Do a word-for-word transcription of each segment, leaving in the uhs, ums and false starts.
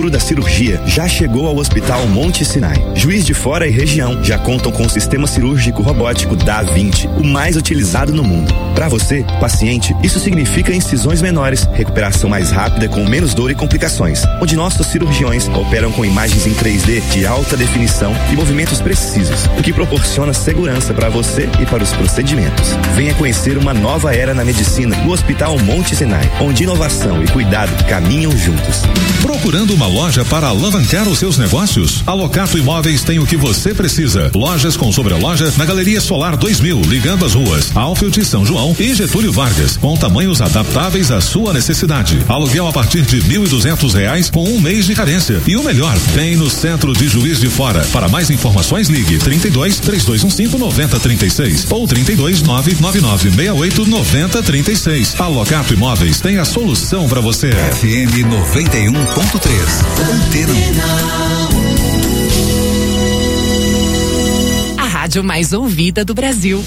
futuro da cirurgia já chegou ao Hospital Monte Sinai. Juiz de Fora e região já contam com o sistema cirúrgico robótico Da Vinci, o mais utilizado no mundo. Para você, paciente, isso significa incisões menores, recuperação mais rápida com menos dor e complicações, onde nossos cirurgiões operam com imagens em três D de alta definição e movimentos precisos, o que proporciona segurança para você e para os procedimentos. Venha conhecer uma nova era na medicina no Hospital Monte Sinai, onde inovação e cuidado caminham juntos. Procurando uma loja para alavancar os seus negócios? A Locato Imóveis tem o que você precisa. Lojas com sobreloja na Galeria Solar dois mil, ligando as ruas Alfield, São João e Getúlio Vargas, com tamanhos adaptáveis à sua necessidade. Aluguel a partir de mil e duzentos reais com um mês de carência. E o melhor, tem no centro de Juiz de Fora. Para mais informações, ligue trinta e dois, três dois um cinco, nove zero três seis ou trinta e dois, nove nove nove seis oito, nove zero três seis. A Locato Imóveis tem a solução para você. F M noventa e um ponto três. Antena. A rádio mais ouvida do Brasil.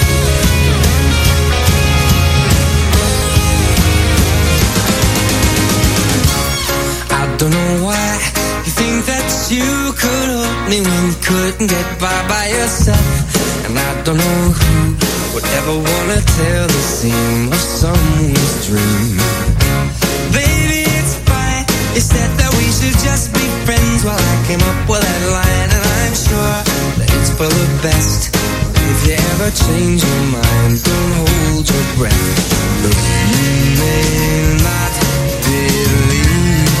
I don't know why you think that you could hold me when you couldn't get by by yourself. And I don't know who would ever wanna tell the seam of someone's dream. Baby, it's fine. You said that we should just be friends. Well, I came up with that line, and I'm sure that it's for the best. If you ever change your mind, don't hold your breath. Look, you may not believe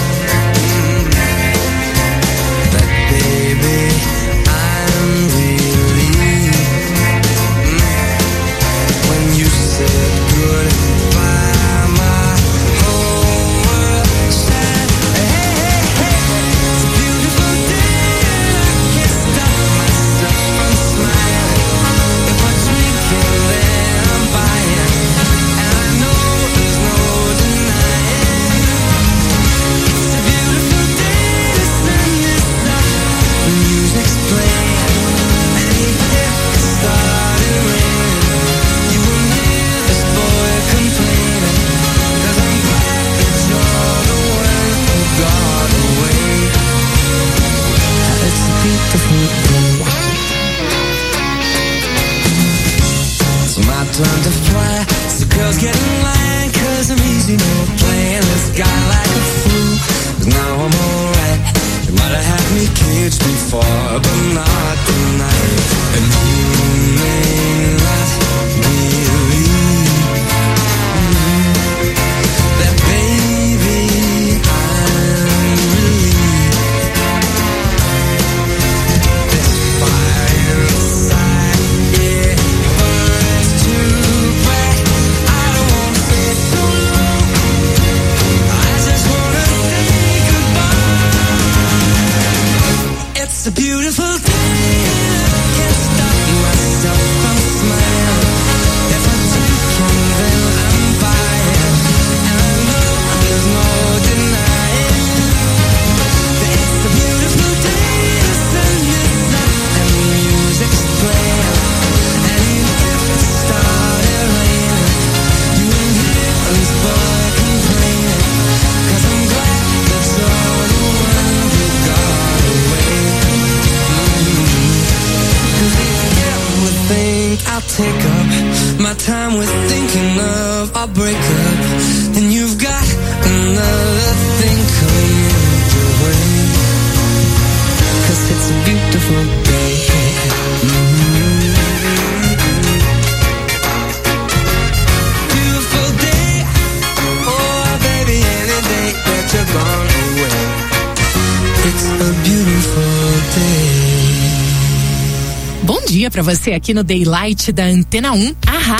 that, baby, I'm relieved when you said goodbye. My whole world said, hey, hey, hey, it's a beautiful day and I can't stop myself from smiling. If I drink it, then I'm buying, and I know there's no denying. It's a beautiful day, the sun is up, the music's playing, and even if it started raining, you won't hear this boy complaining, 'cause I'm glad that you're the one who got away. It's a beautiful day. It's my turn to fly, so girls get in line, 'cause I'm easy, no playing this guy like a fool. 'Cause now I'm alright. You might have had me caged before, but not tonight. And you may not believe that, baby, I'm relieved. This fire inside, yeah, burns too bright. I don't wanna stay so long, I just wanna say goodbye. It's a beautiful day, I can't stop myself from smiling. If I drink and then I'm buying, and I know there's no denying that it's a beautiful day, the sun is up and the music's playing, and even if it started raining, you won't hear this boy complaining, 'cause I'm glad that you're the one who got away. Cause if you ever think I'll take up my time with thinking of our breakup, then you've got another thing coming your way. 'Cause it's a beautiful day. Mm-hmm. Beautiful day. Oh, baby, any day that you're gone away. It's a beautiful day. Bom dia pra você aqui no Daylight da Antena um. Ahá.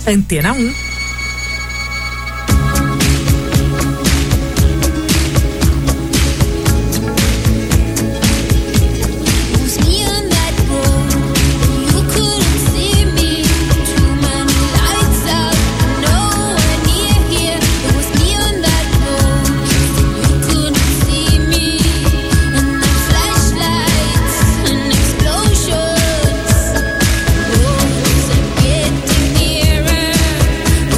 Antena um. Nearer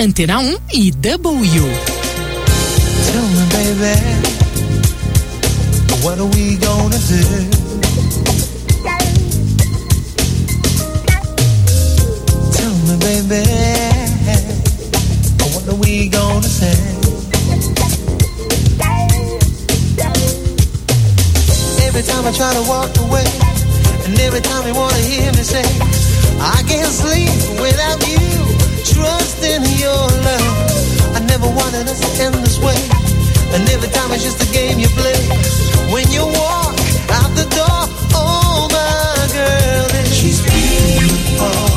Antena um e W. Tell me, baby, what are we gonna do? Tell me, baby, what are we gonna say? Every time I try to walk away, and every time you wanna hear me say, I can't sleep without you, trusting your love. I never wanted us to end this way, and every time it's just a game you play. When you walk out the door, oh my girl, then she's beautiful.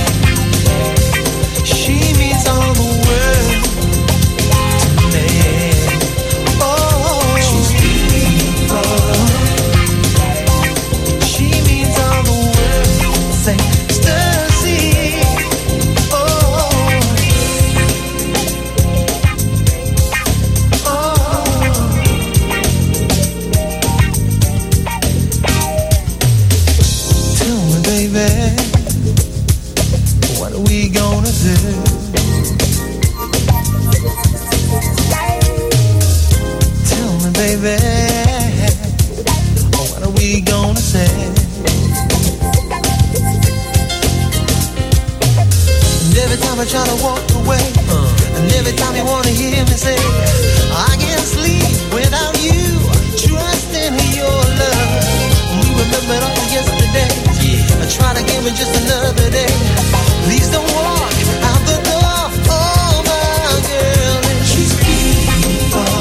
She means all the world to me. Oh, she's beautiful. She means all the world. Say, Stacy. Oh, oh. Tell me, baby, what are we gonna do? Tell me, baby, what are we gonna say? And every time I try to walk away, uh, and every time you wanna hear me say, I can't sleep without you, trusting your love. We remember all the yesterdays. Yeah. I try to give it just another day. Please don't walk out the door, oh my girl, and she's beautiful.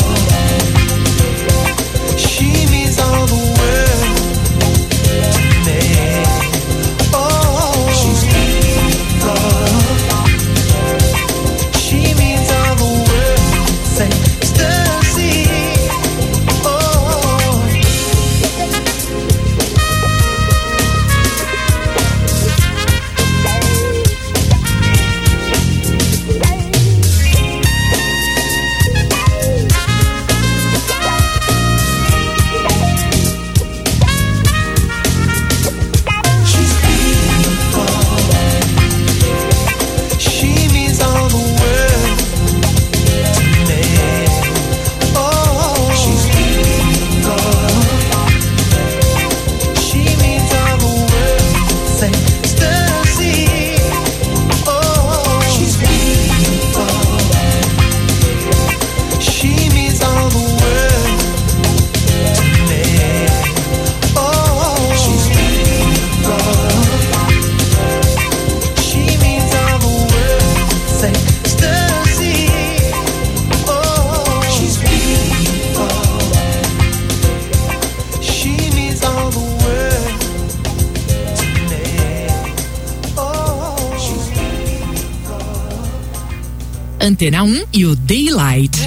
She means all the world to me. Oh, she's beautiful. She means all the world. Say, Stacy. Oh. She's beautiful. She means all the world to me. Oh, she's beautiful. She means all the world. Say, Stacy. Oh, she's beautiful. She means all the world to me. Oh, she's beautiful. She means all the world. Say, Stacy. Oh, she's beautiful. She means all the world to me. Oh, she's beautiful. Antena um e o Daylight.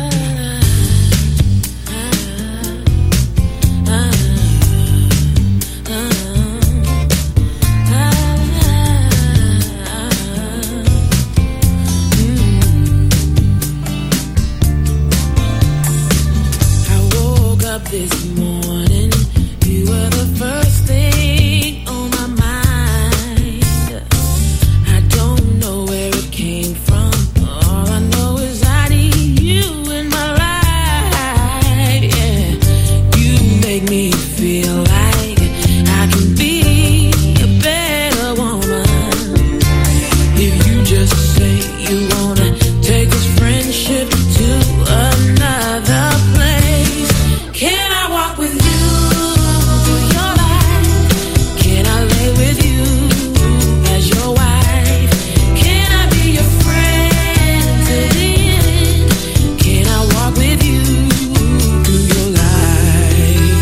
I woke up this morning, you were the first thing on my mind. I don't know where it came from, all I know is I need you in my life. Yeah, you make me feel like I can be a better woman. If you just say you wanna take this friendship to another place, can I walk with you through your life? Can I lay with you as your wife? Can I be your friend to the end? Can I walk with you through your life?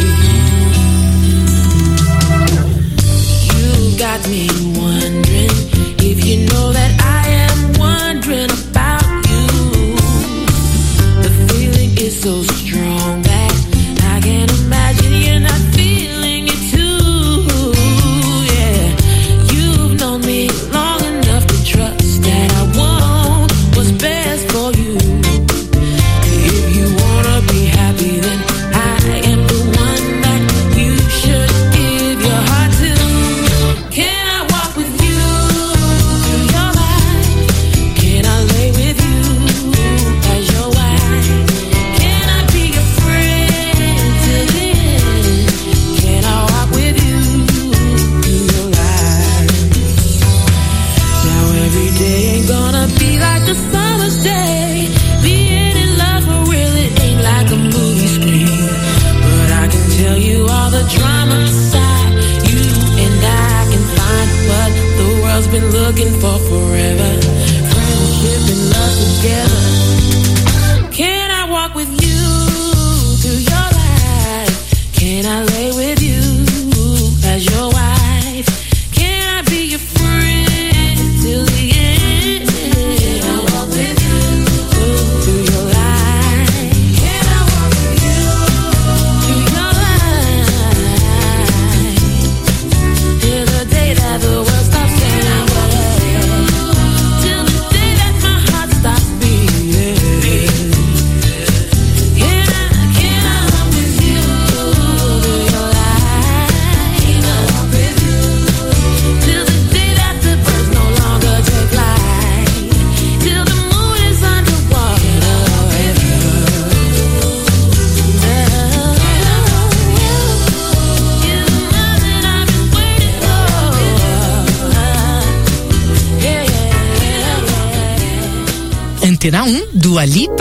You got me wondering if you know that I am wondering about you. The feeling is so strong that I can't imagine you're not feeling it too. Yeah, you've known me long enough to trust that I want what's best for you. If you wanna be happy, then I am the one that you should give your heart to. Can I walk with you through your life? Can I lay with you Antena um, Dua Lipa.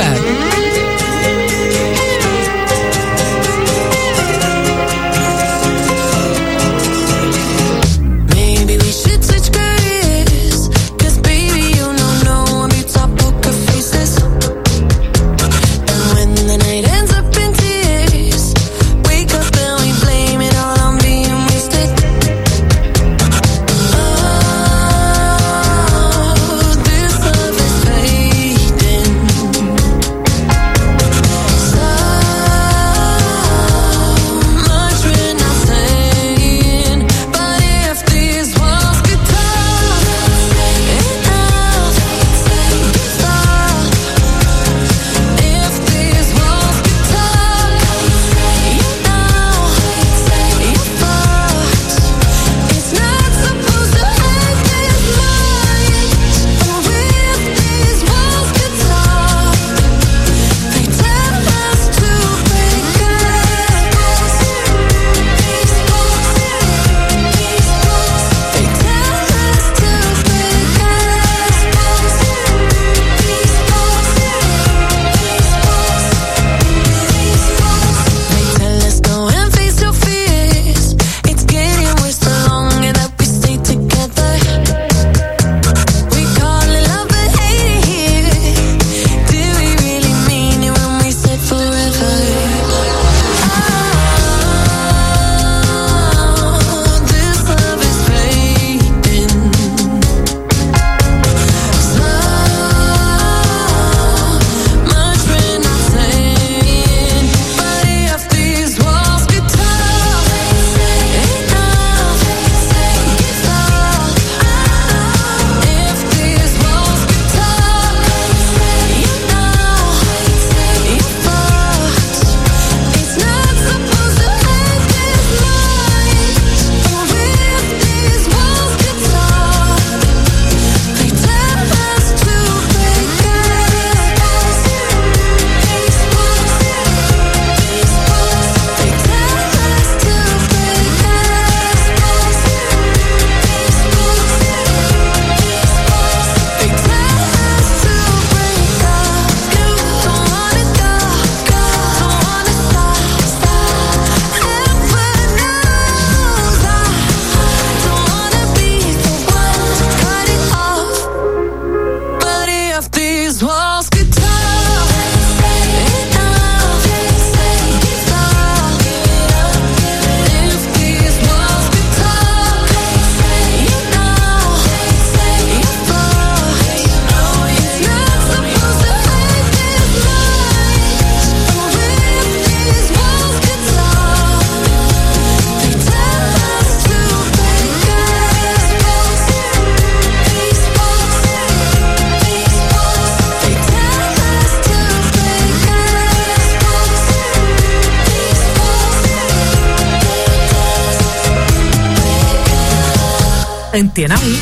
Antena um.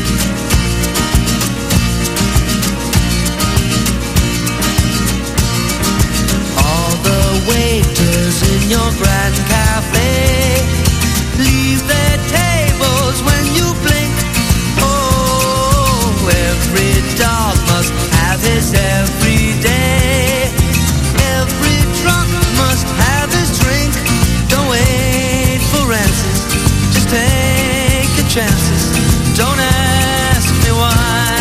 All the waiters in your grand cafe leave their tables when you blink. Oh, every dog must have his every day. Every drunk must have his drink. Don't wait for answers, just take your chances. Don't ask me why.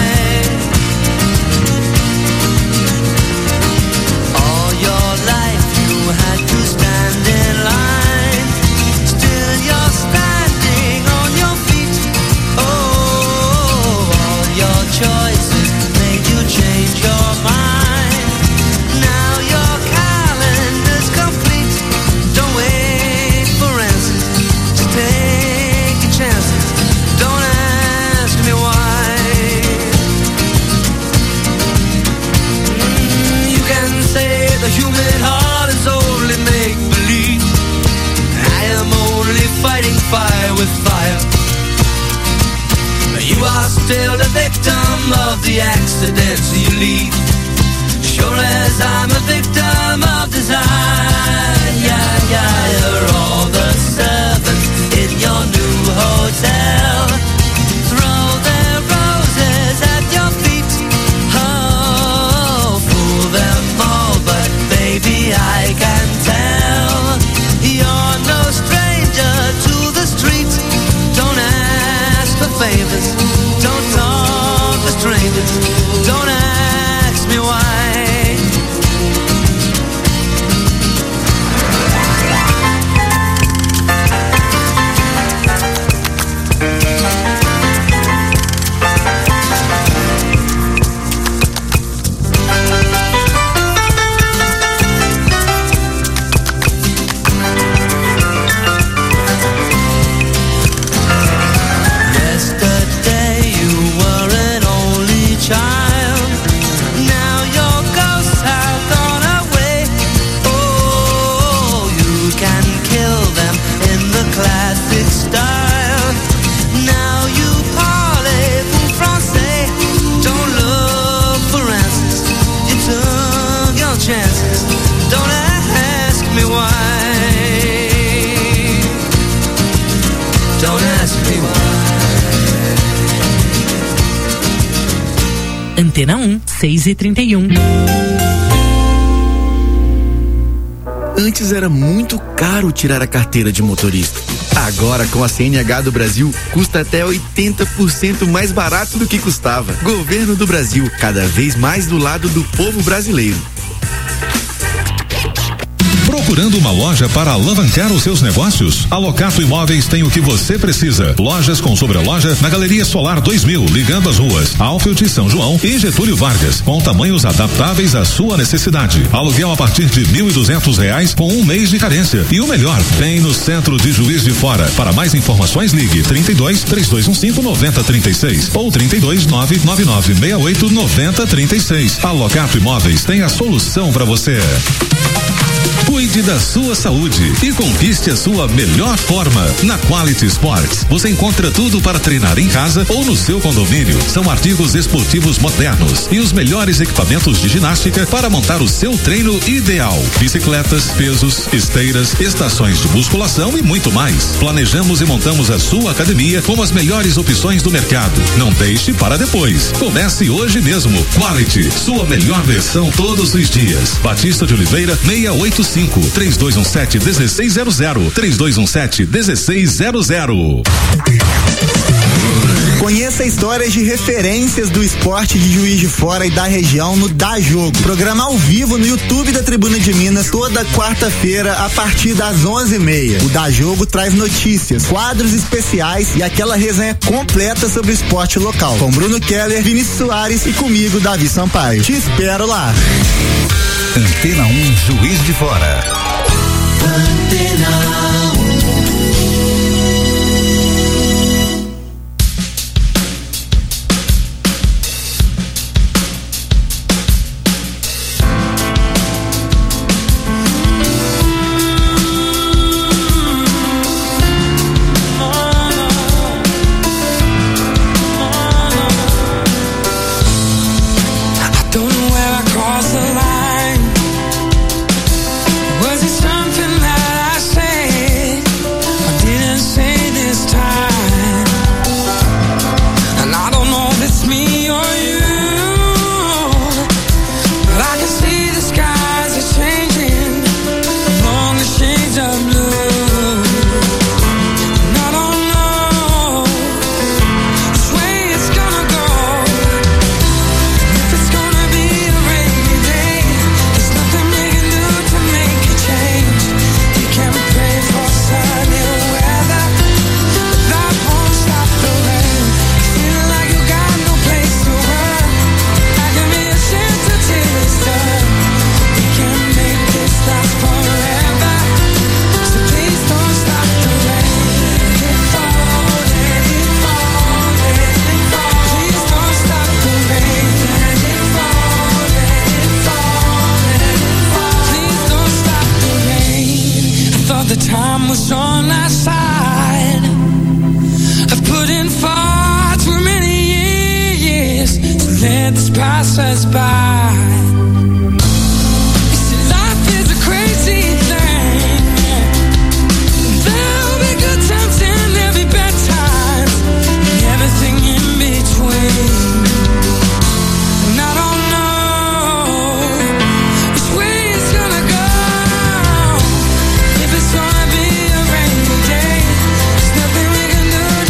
All your life you had to stand in line. Still you're standing on your feet. Oh, all your choices made you change your mind. Now your calendar's complete. Don't wait for answers, just take your chances. Don't ask me why. Mm, you can say the human heart is only make-believe. I am only fighting fire with fire. You are still the victim of the accidents you leave. Sure as I'm a victim of design. Yeah, yeah, you're all the servants in your new hotel. Throw their roses at your feet. Oh, Antena um, seis e trinta e um. Antes era muito caro tirar a carteira de motorista. Agora, com a C N H do Brasil, custa até oitenta por cento mais barato do que custava. Governo do Brasil, cada vez mais do lado do povo brasileiro. Procurando uma loja para alavancar os seus negócios? A Locato Imóveis tem o que você precisa. Lojas com sobreloja na Galeria Solar dois mil, ligando as ruas Alfield, São João e Getúlio Vargas, com tamanhos adaptáveis à sua necessidade. Aluguel a partir de mil e duzentos reais com um mês de carência. E o melhor, tem no centro de Juiz de Fora. Para mais informações, ligue trinta e dois, três dois um cinco, nove zero três seis ou trinta e dois, nove nove nove seis oito, nove zero três seis. A Locato Imóveis tem a solução para você. Cuide da sua saúde e conquiste a sua melhor forma. Na Quality Sports, você encontra tudo para treinar em casa ou no seu condomínio. São artigos esportivos modernos e os melhores equipamentos de ginástica para montar o seu treino ideal. Bicicletas, pesos, esteiras, estações de musculação e muito mais. Planejamos e montamos a sua academia com as melhores opções do mercado. Não deixe para depois. Comece hoje mesmo. Quality, sua melhor versão todos os dias. Batista de Oliveira, seiscentos e oitenta e cinco, três dois um sete, um seis zero zero, três dois um sete, um seis zero zero. Conheça histórias de referências do esporte de Juiz de Fora e da região no Dá Jogo. Programa ao vivo no YouTube da Tribuna de Minas toda quarta-feira a partir das onze e meia. O Dá Jogo traz notícias, quadros especiais e aquela resenha completa sobre o esporte local. Com Bruno Keller, Vinícius Soares e comigo, Davi Sampaio. Te espero lá. Antena um Juiz de Fora. Antena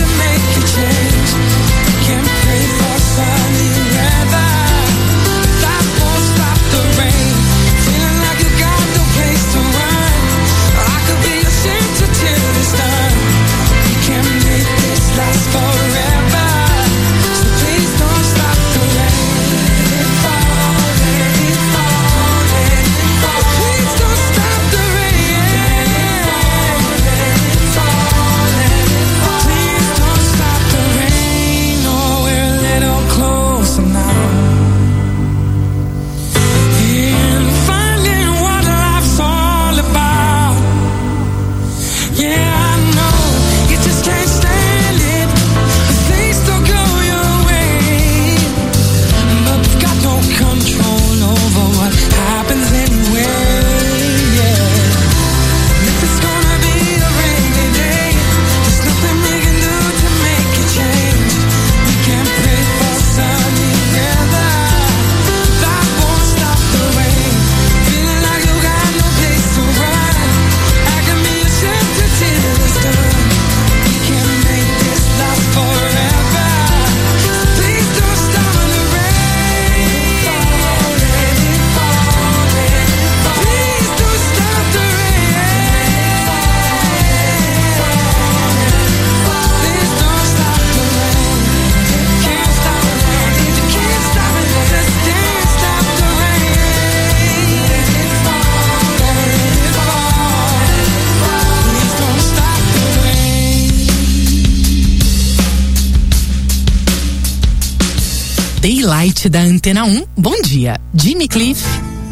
that Daylight da Antena um. Bom dia, Jimmy Cliff.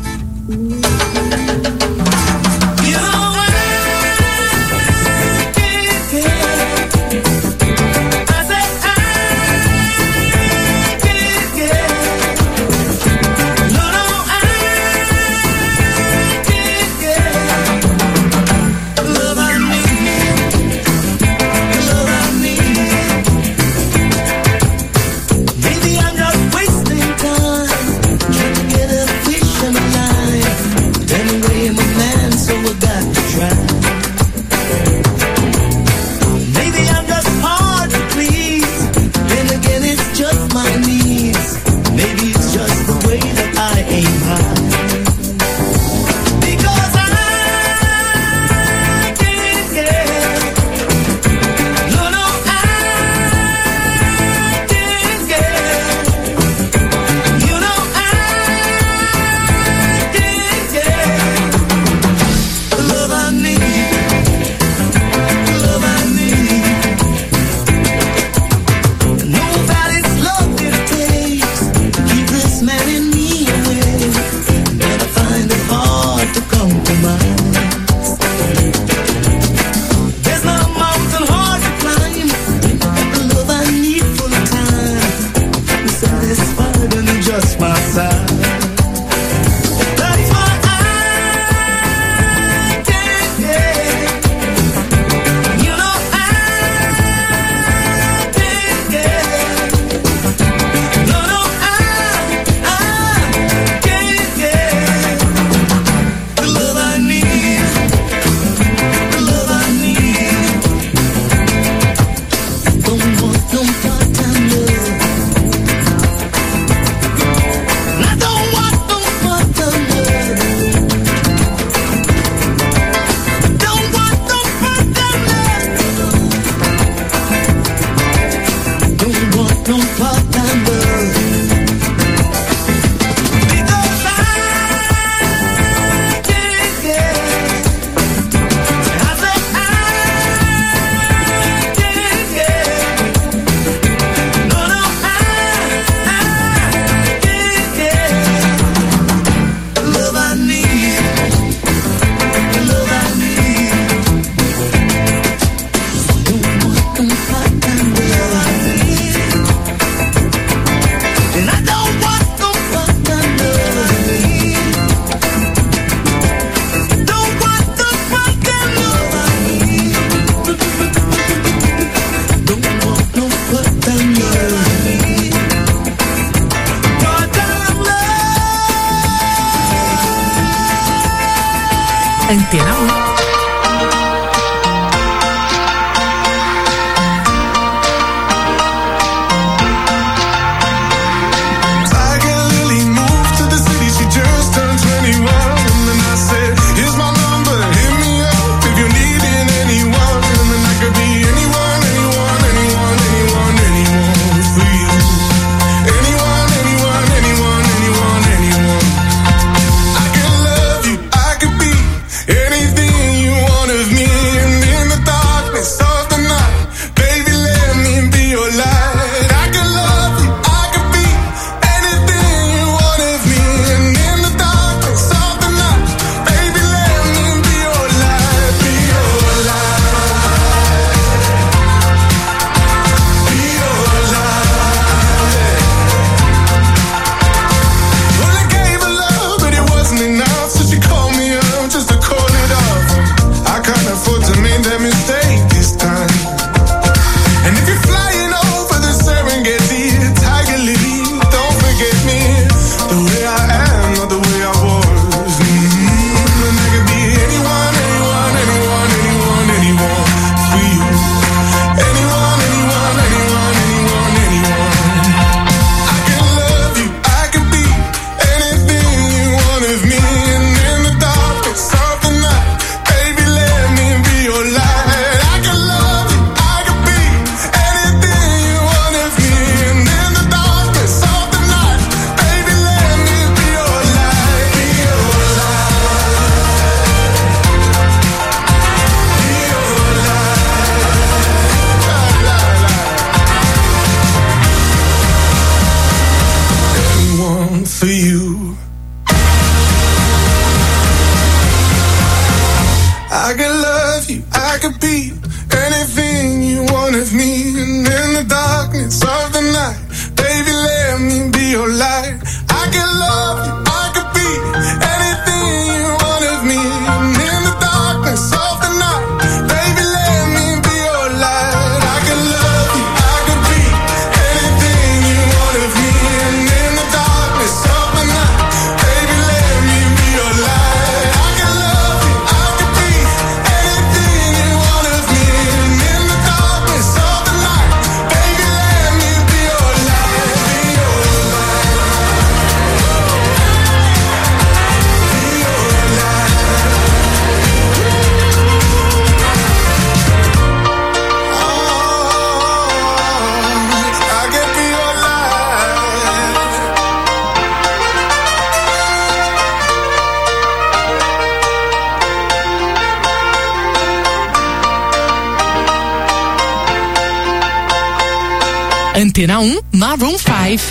Antena um. Anything I could love you, I could be anything you want of me. And in the darkness of the night, baby, let me be your light. I could love you, I could be anything you want of me. And in the darkness of the night, baby, let me be your light. I could love you, I could be anything you want of me. And in the darkness of the night, baby, let me be your light. I could love you, I could be anything you want of me. And in the darkness of the night, baby, let me be your light. Be your Antena um, Maroon five.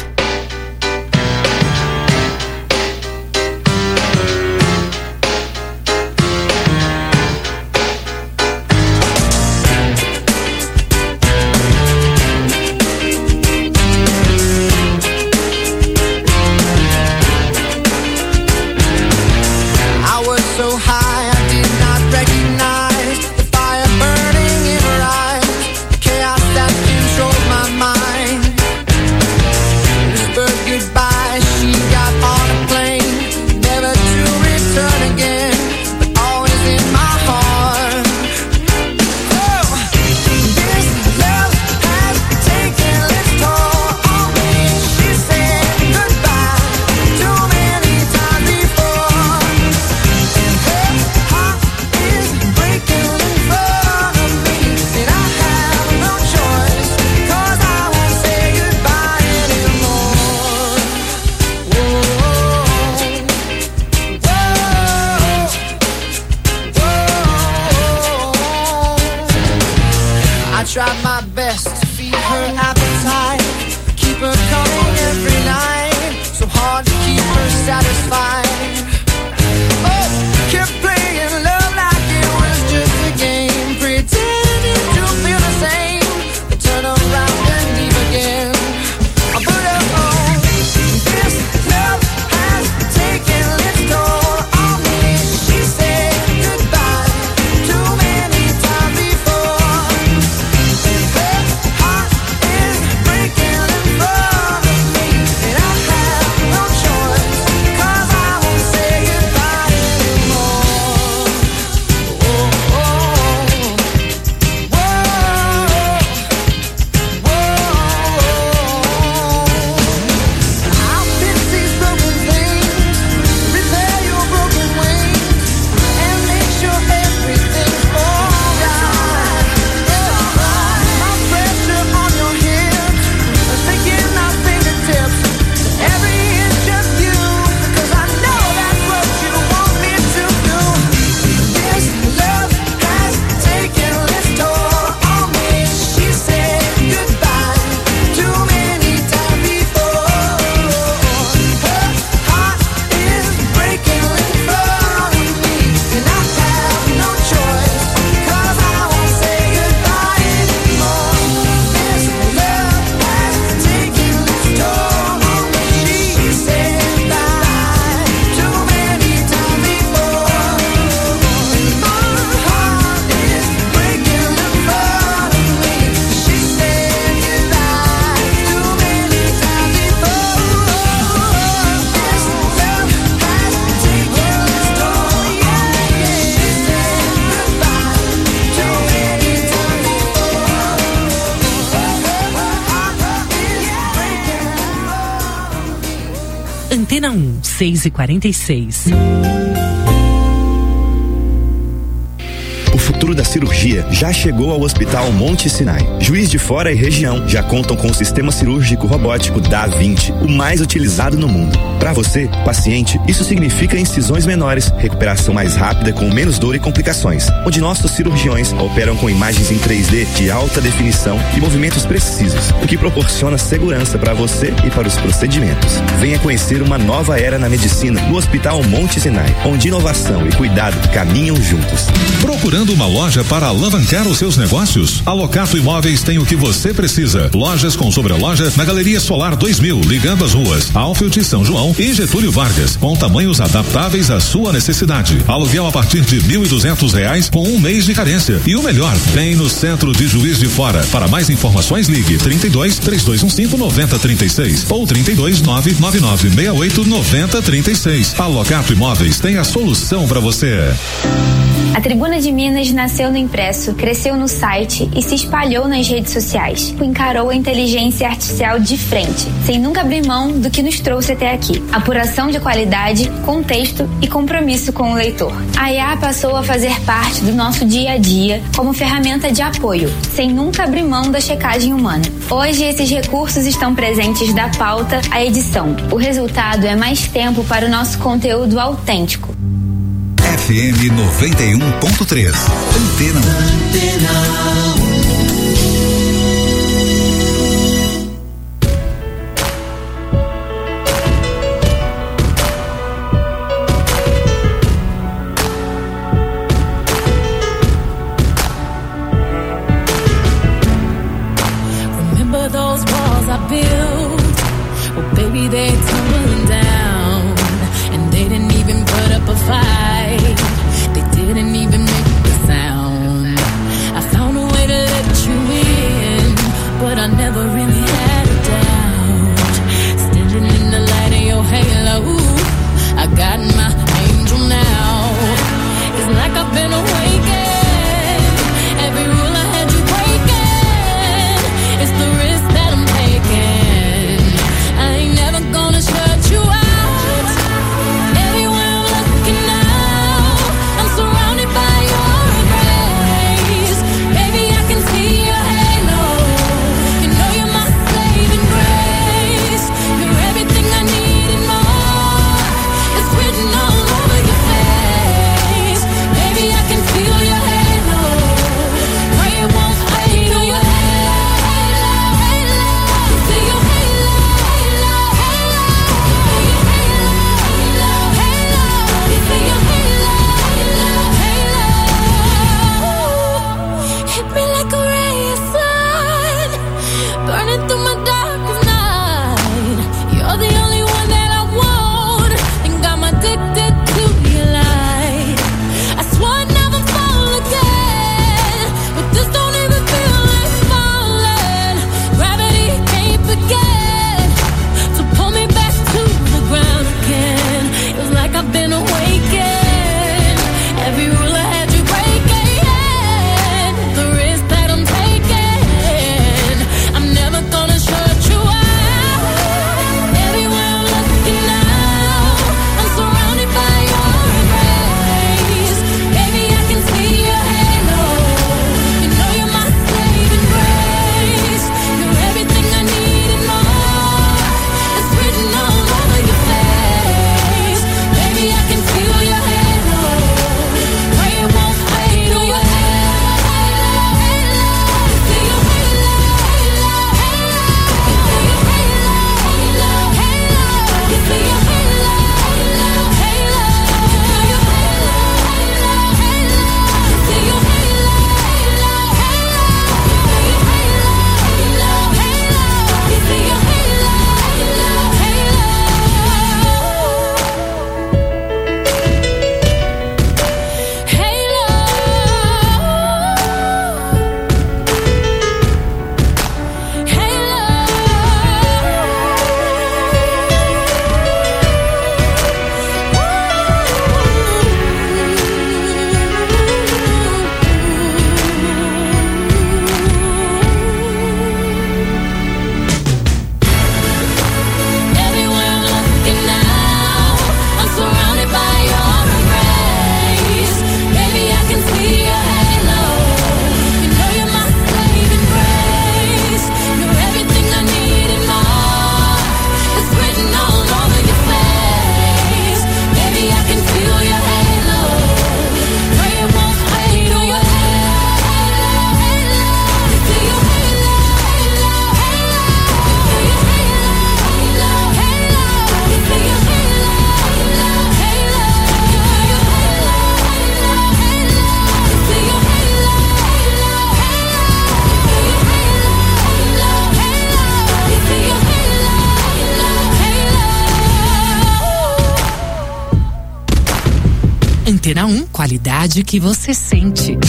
I was so high, I did not recognize the fire burning in her eyes, the chaos that controlled my mind. Whispered goodbye, she got on a plane, never to return again, but always in my heart. Oh, this love has taken its toll on me. She said goodbye too many times before. Her heart is breaking in front of me, and I have no choice, 'cause I won't say goodbye anymore. Whoa, whoa. I tried my best to feed her appetite, keep her coming every night, so hard to keep her satisfied. Oh, kept playing love like it was just a game, pretending to feel the same, but turn around and leave again. I put her on. This love has taken its toll on me. She said goodbye too many times before. Her heart is breaking in front of me, and I have no choice, 'cause I won't say goodbye anymore. Whoa, whoa, I'll fix these broken things, repair your broken wings, and make sure everything's alright. No pressure on your hips, thinking my fingertips, every inch of you, 'cause I know that's what you want me to do. This love has taken its toll on me. She said goodbye too many times before. Her heart is breaking in front of me, and I have no choice, 'cause I won't say goodbye anymore. This love has taken its toll on me. She said goodbye too many times before. My heart is breaking in front of me. She said goodbye too many times before. This love has taken its toll, yeah, yeah. She said goodbye too many times before. My heart is breaking in front of me. Antena um, seis e quarenta e seis. O futuro da cirurgia já chegou ao Hospital Monte Sinai. Juiz de Fora e região já contam com o sistema cirúrgico robótico Da vinte, o mais utilizado no mundo. Para você, paciente, isso significa incisões menores, recuperação mais rápida com menos dor e complicações, onde nossos cirurgiões operam com imagens em três D de alta definição e movimentos precisos, o que proporciona segurança para você e para os procedimentos. Venha conhecer uma nova era na medicina no Hospital Monte Sinai, onde inovação e cuidado caminham juntos. Procurando uma loja para alavancar os seus negócios? A Locato Imóveis tem o que você precisa. Lojas com sobreloja na Galeria Solar dois mil, ligando as ruas Alfield, São João e Getúlio Vargas, com tamanhos adaptáveis à sua necessidade. Aluguel a partir de mil e duzentos reais com um mês de carência. E o melhor, bem no centro de Juiz de Fora. Para mais informações, ligue trinta e dois, três dois um cinco, nove zero três seis ou trinta e dois, nove nove nove seis oito, nove zero três seis. A Locato Imóveis tem a solução para você. A Tribuna de Minas nasceu no impresso, cresceu no site e se espalhou nas redes sociais. Encarou a inteligência artificial de frente, sem nunca abrir mão do que nos trouxe até aqui. Apuração de qualidade, contexto e compromisso com o leitor. A I A passou a fazer parte do nosso dia a dia como ferramenta de apoio, sem nunca abrir mão da checagem humana. Hoje, esses recursos estão presentes da pauta à edição. O resultado é mais tempo para o nosso conteúdo autêntico. F M noventa e um ponto três. Antena um. Remember those walls I built? Well, baby, they tumbling down, and they didn't even put up a fight. They didn't even make a sound. I found a way to qualidade que você sente.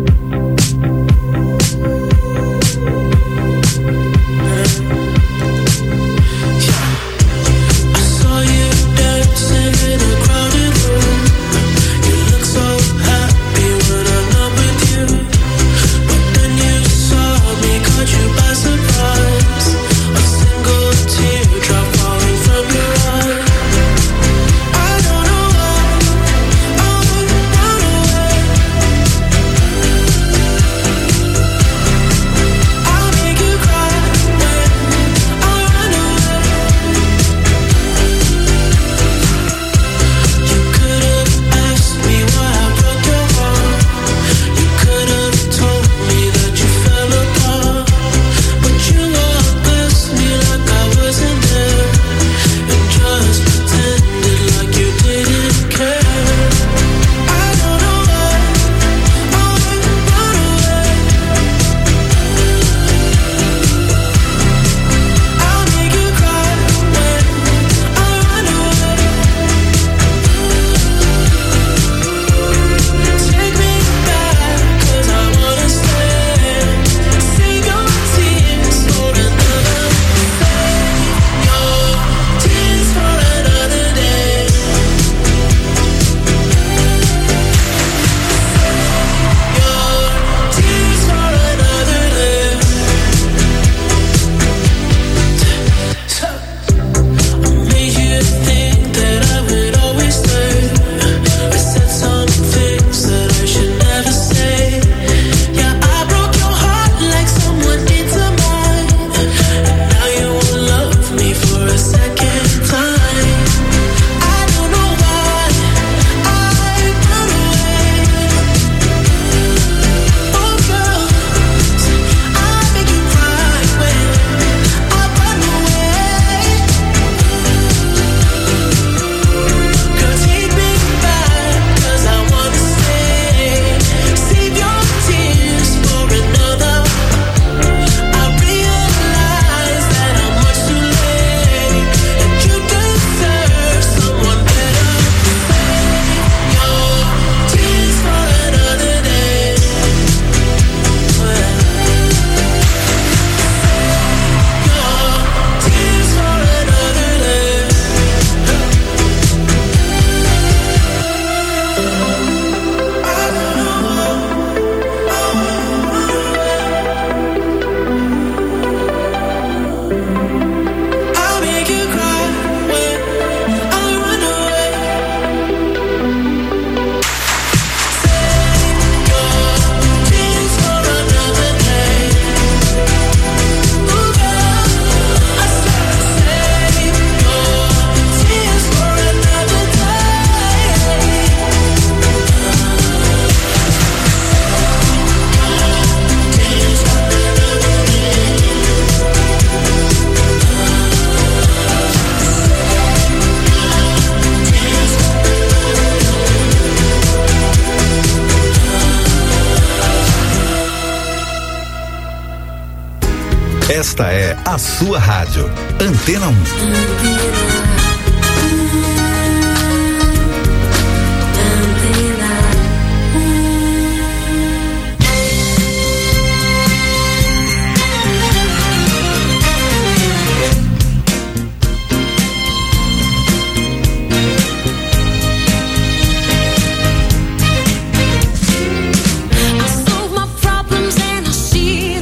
Esta é a sua rádio, Antena um.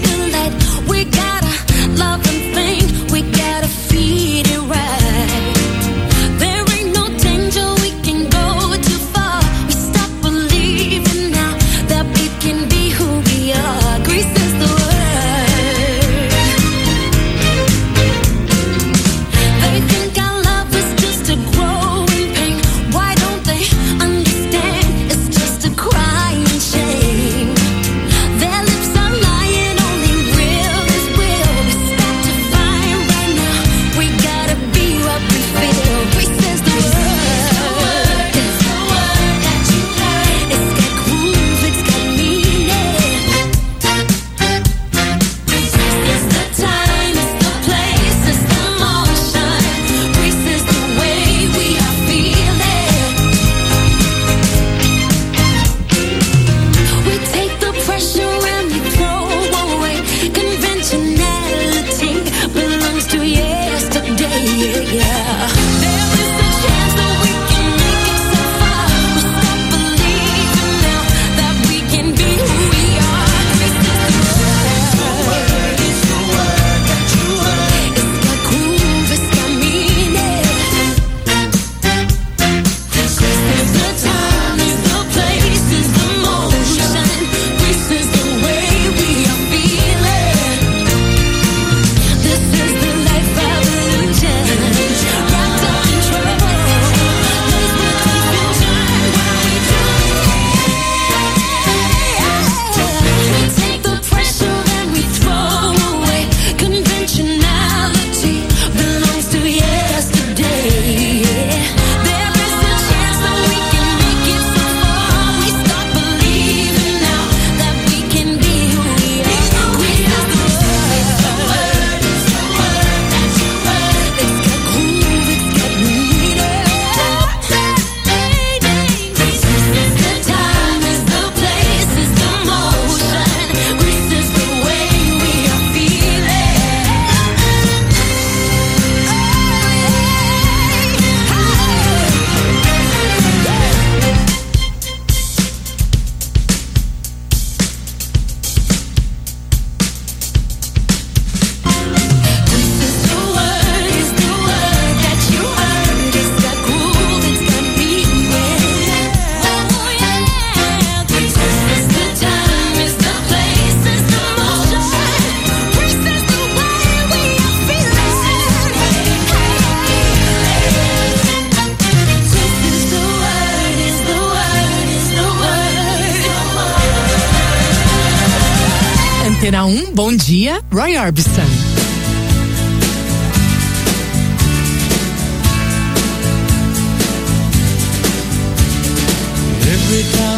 We gotta love and thing, we gotta feed it right. Antena um, bom dia, Roy Orbison. Every time